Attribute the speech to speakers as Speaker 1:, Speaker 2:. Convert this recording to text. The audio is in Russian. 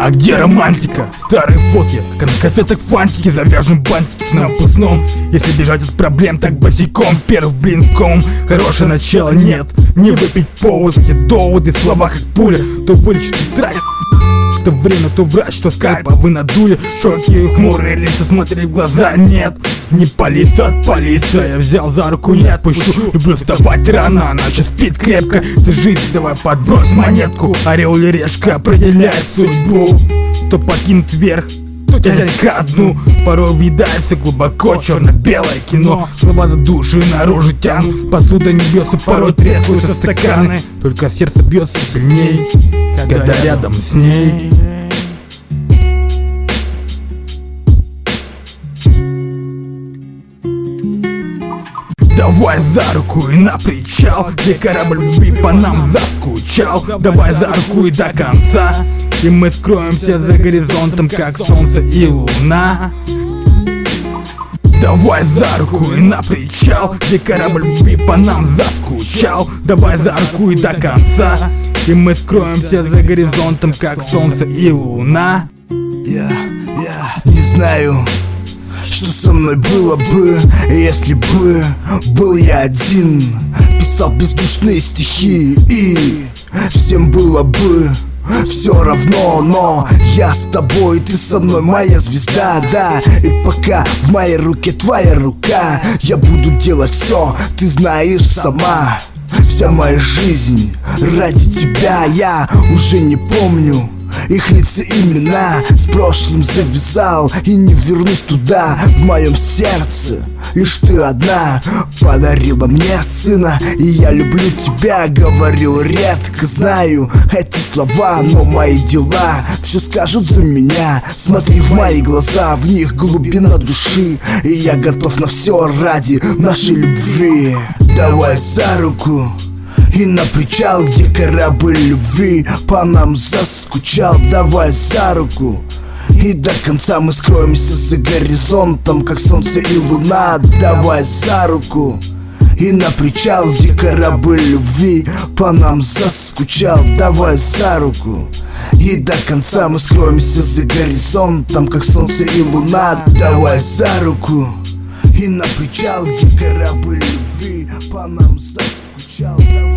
Speaker 1: А где романтика? Старые фотки, как на конфетах фантики. Завяжем бантики на выпускном. Если бежать от проблем так босиком, первым блинком. Хорошее начало нет, не выпить повод. Эти доводы, слова как пуля, то вылечит и тратит. То время, то врач, что скальп, а вы надули. Шоки и хмурые лица, смотри в глаза, нет. Не полиция от полиции, я взял за руку, не отпущу. Люблю вставать рано, ночью спит крепко. Ты жизнь, давай подбрось монетку. Орел или решка определяет судьбу. То покинут вверх, то тянет ко дну. Порой въедается глубоко черно-белое кино. Слова за душу и наружу тянут. Посуда не бьется, порой трескаются стаканы. Только сердце бьется сильней, когда рядом с ней. Давай за руку и на причал, где корабль любви по нам заскучал. Давай за руку и до конца, и мы скроемся за горизонтом, как солнце и луна. Давай за руку и на причал, где корабль любви по нам заскучал. Давай за руку и до конца, и мы скроемся за горизонтом, как солнце и луна.
Speaker 2: Я не знаю, что со мной было бы, если бы был я один. Писал бездушные стихи, и всем было бы все равно, но я с тобой, ты со мной, моя звезда, да. И пока в моей руке твоя рука, я буду делать все, ты знаешь сама. Вся моя жизнь ради тебя, я уже не помню их лица, имена. С прошлым завязал и не вернусь туда. В моем сердце лишь ты одна. Подарила мне сына, и я люблю тебя. Говорю редко, знаю эти слова, но мои дела все скажут за меня. Смотри в мои глаза, в них глубина души, и я готов на все ради нашей любви. Давай за руку и на причал, где корабль любви по нам заскучал. Давай за руку, и до конца мы скроемся за горизонтом, как солнце и луна. Давай за руку, и на причал, где корабль любви по нам заскучал. Давай за руку, и до конца мы скроемся за горизонтом, как солнце и луна. Давай за руку, и на причал, где корабль любви по нам заскучал.